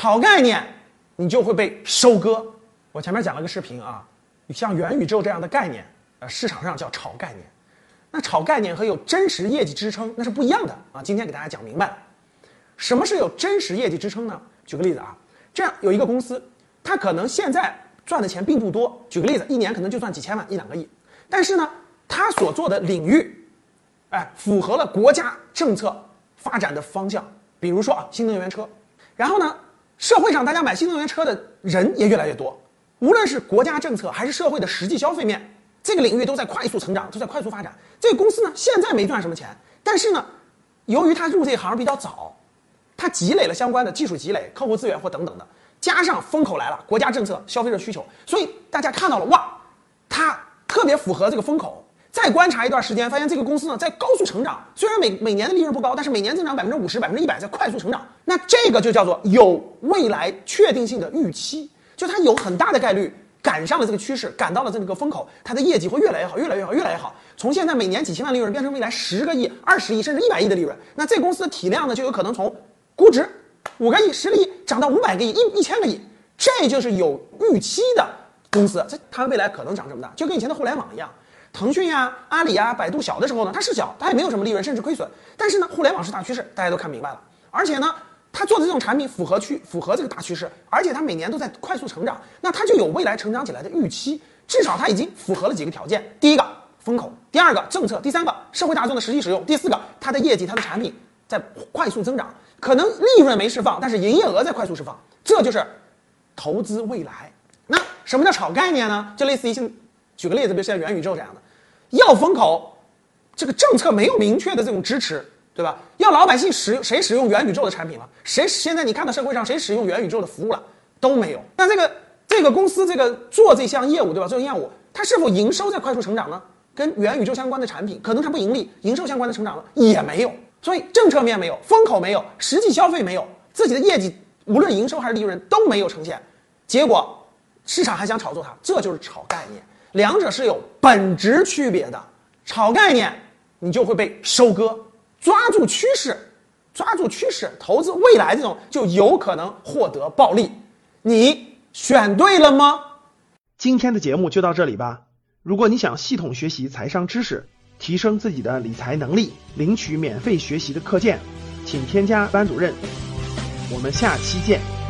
炒概念，你就会被收割。我前面讲了个视频啊，像元宇宙这样的概念，市场上叫炒概念。那炒概念和有真实业绩支撑那是不一样的啊。今天给大家讲明白了，什么是有真实业绩支撑呢？举个例子啊，这样有一个公司，它可能现在赚的钱并不多，举个例子，一年可能就赚几千万、1-2个亿，但是呢，它所做的领域，符合了国家政策发展的方向，比如说新能源车，然后呢，社会上大家买新能源车的人也越来越多，无论是国家政策还是社会的实际消费面，这个领域都在快速成长，都在快速发展。这个公司呢，现在没赚什么钱，但是呢，由于它入这行比较早，它积累了相关的技术积累、客户资源或等等的，加上风口来了，国家政策、消费者需求，所以大家看到了，哇，它特别符合这个风口。再观察一段时间，发现这个公司呢在高速成长，虽然每年的利润不高，但是每年增长50%、100%，在快速成长。那这个就叫做有未来确定性的预期，就它有很大的概率赶上了这个趋势，赶到了这个风口，它的业绩会越来越好，越来越好，越来越好。从现在每年几千万利润变成未来10个亿、20亿甚至100亿的利润，那这公司的体量呢就有可能从估值5个亿、10个亿涨到500个亿、1000个亿，这就是有预期的公司，它未来可能长这么大，就跟以前的互联网一样。腾讯呀、阿里呀、百度小的时候呢，它是小，它也没有什么利润，甚至亏损。但是呢，互联网是大趋势，大家都看明白了。而且呢，它做的这种产品符合这个大趋势，而且它每年都在快速成长，那它就有未来成长起来的预期。至少它已经符合了几个条件：第一个，风口；第二个，政策；第三个，社会大众的实际使用；第四个，它的业绩、它的产品在快速增长，可能利润没释放，但是营业额在快速释放。这就是投资未来。那什么叫炒概念呢？就类似于举个例子，比如像元宇宙这样的，要风口，这个政策没有明确的这种支持，对吧？要老百姓谁使用元宇宙的产品了？现在你看到社会上谁使用元宇宙的服务了？都没有。那这个公司做这项业务，对吧？这项业务它是否营收在快速成长呢？跟元宇宙相关的产品，可能它不盈利，营收相关的成长了也没有。所以政策面没有，风口没有，实际消费没有，自己的业绩无论营收还是利润都没有呈现，结果市场还想炒作它，这就是炒概念。两者是有本质区别的，炒概念你就会被收割，抓住趋势，投资未来这种就有可能获得暴利。你选对了吗？ 今天的节目就到这里吧。如果你想系统学习财商知识，提升自己的理财能力，领取免费学习的课件，请添加班主任。我们下期见。